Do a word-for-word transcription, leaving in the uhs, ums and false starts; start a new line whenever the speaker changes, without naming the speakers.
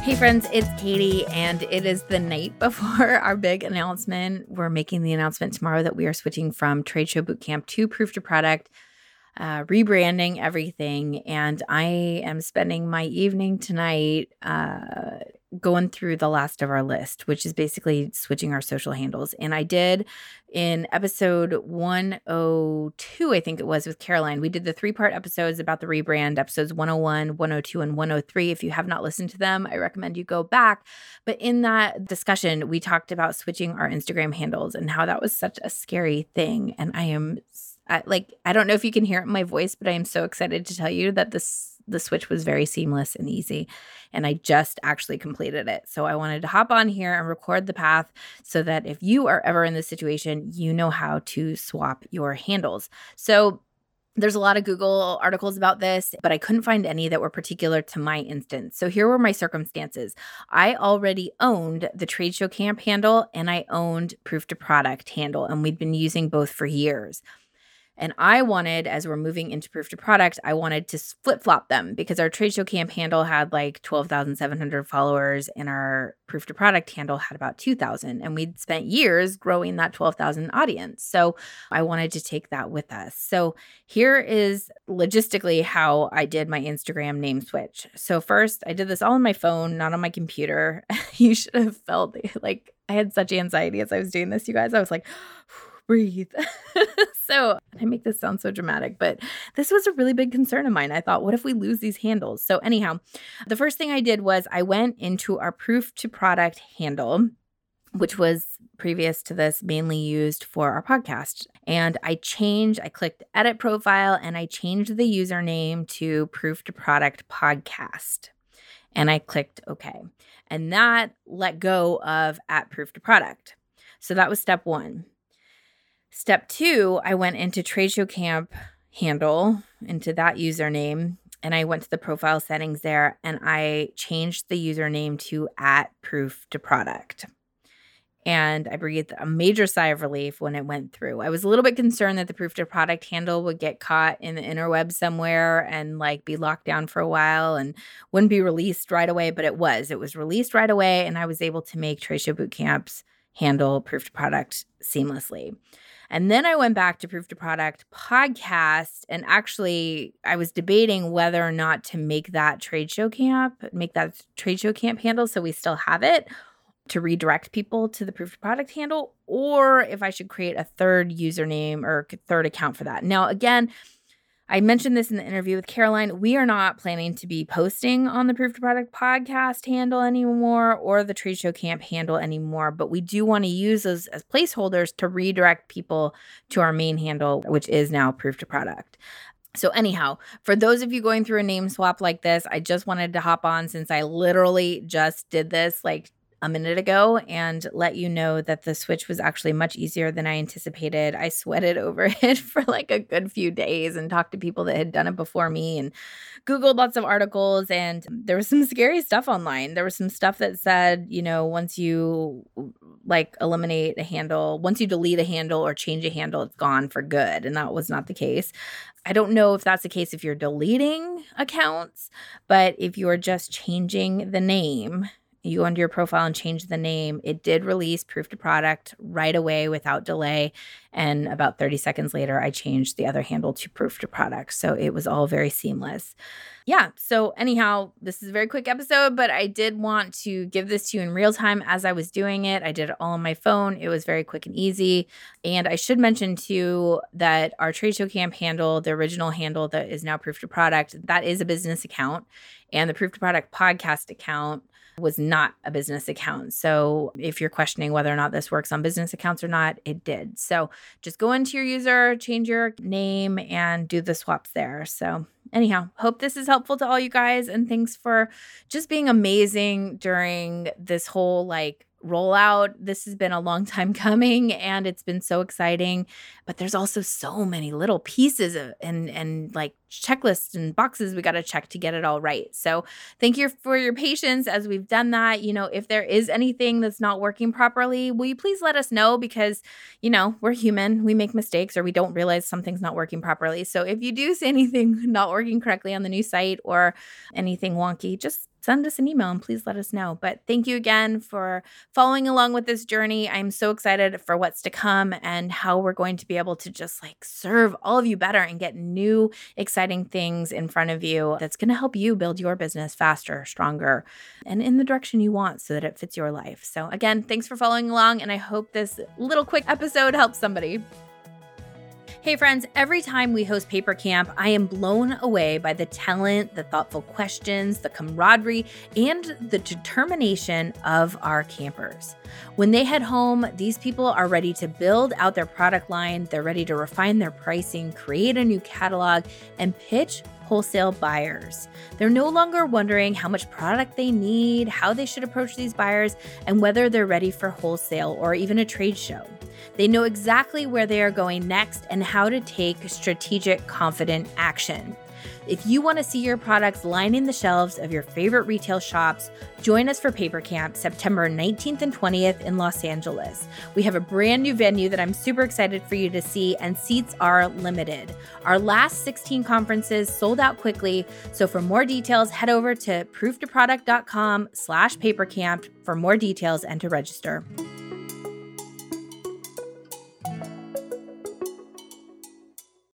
Hey friends, it's Katie, and it is the night before our big announcement. We're making the announcement tomorrow that we are switching from Trade Show Bootcamp to Proof to Product, uh, rebranding everything. And I am spending my evening tonight uh, going through the last of our list, which is basically switching our social handles. And I did in episode one oh two, I think it was, with Caroline. We did the three-part episodes about the rebrand, episodes one oh one, one oh two, and one oh three. If you have not listened to them, I recommend you go back. But in that discussion, we talked about switching our Instagram handles and how that was such a scary thing. And I am I, like, I don't know if you can hear it in my voice, but I am so excited to tell you that this the switch was very seamless and easy. And I just actually completed it. So I wanted to hop on here and record the path so that if you are ever in this situation, you know how to swap your handles. So there's a lot of Google articles about this, but I couldn't find any that were particular to my instance. So here were my circumstances. I already owned the Trade Show Camp handle and I owned Proof to Product handle, and we'd been using both for years. And I wanted, as we're moving into Proof to Product, I wanted to flip-flop them because our Trade Show Camp handle had like twelve thousand seven hundred followers and our Proof to Product handle had about two thousand. And we'd spent years growing that twelve thousand audience. So I wanted to take that with us. So here is logistically how I did my Instagram name switch. So first, I did this all on my phone, not on my computer. You should have felt like I had such anxiety as I was doing this, you guys. I was like, breathe. So I make this sound so dramatic, but this was a really big concern of mine. I thought, what if we lose these handles? So anyhow, the first thing I did was I went into our Proof to Product handle, which was previous to this mainly used for our podcast. And I changed, I clicked edit profile and I changed the username to Proof to Product Podcast. And I clicked OK. And that let go of at Proof to Product. So that was step one. Step two, I went into Trade Show Camp handle, into that username, and I went to the profile settings there, and I changed the username to at Proof to Product. And I breathed a major sigh of relief when it went through. I was a little bit concerned that the Proof to Product handle would get caught in the interweb somewhere and like be locked down for a while and wouldn't be released right away, but it was. It was released right away, and I was able to make Trade Show Bootcamp's handle Proof to Product seamlessly. And then I went back to Proof to Product Podcast, and actually I was debating whether or not to make that Trade Show Camp, make that Trade Show Camp handle so we still have it to redirect people to the Proof to Product handle, or if I should create a third username or third account for that. Now, again, I mentioned this in the interview with Caroline. We are not planning to be posting on the Proof to Product Podcast handle anymore or the Trade Show Camp handle anymore, but we do want to use those as placeholders to redirect people to our main handle, which is now Proof to Product. So anyhow, for those of you going through a name swap like this, I just wanted to hop on since I literally just did this like a minute ago and let you know that the switch was actually much easier than I anticipated. I sweated over it for like a good few days and talked to people that had done it before me and Googled lots of articles, and there was some scary stuff online. There was some stuff that said, you know, once you like eliminate a handle, once you delete a handle or change a handle, it's gone for good. And that was not the case. I don't know if that's the case if you're deleting accounts, but if you're just changing the name, you go into your profile and change the name, it did release Proof to Product right away without delay. And about thirty seconds later, I changed the other handle to Proof to Product. So it was all very seamless. Yeah. So anyhow, this is a very quick episode, but I did want to give this to you in real time as I was doing it. I did it all on my phone. It was very quick and easy. And I should mention too that our Trade Show Camp handle, the original handle that is now Proof to Product, that is a business account. And the Proof to Product podcast account was not a business account. So if you're questioning whether or not this works on business accounts or not, it did. So just go into your user, change your name, and do the swaps there. So anyhow, hope this is helpful to all you guys. And thanks for just being amazing during this whole like rollout. This has been a long time coming and it's been so exciting, but there's also so many little pieces of, and, and like checklists and boxes we got to check to get it all right. So thank you for your patience as we've done that. You know, if there is anything that's not working properly, will you please let us know? Because, you know, we're human. We make mistakes or we don't realize something's not working properly. So if you do see anything not working correctly on the new site or anything wonky, just send us an email and please let us know. But thank you again for following along with this journey. I'm so excited for what's to come and how we're going to be able to just like serve all of you better and get new, exciting things in front of you that's going to help you build your business faster, stronger, and in the direction you want so that it fits your life. So again, thanks for following along, and I hope this little quick episode helps somebody. Hey friends, every time we host Paper Camp, I am blown away by the talent, the thoughtful questions, the camaraderie, and the determination of our campers. When they head home, these people are ready to build out their product line, they're ready to refine their pricing, create a new catalog, and pitch wholesale buyers. They're no longer wondering how much product they need, how they should approach these buyers, and whether they're ready for wholesale or even a trade show. They know exactly where they are going next and how to take strategic, confident action. If you want to see your products lining the shelves of your favorite retail shops, join us for Paper Camp September nineteenth and twentieth in Los Angeles. We have a brand new venue that I'm super excited for you to see, and seats are limited. Our last sixteen conferences sold out quickly, so for more details, head over to proof to product dot com slash papercamp for more details and to register.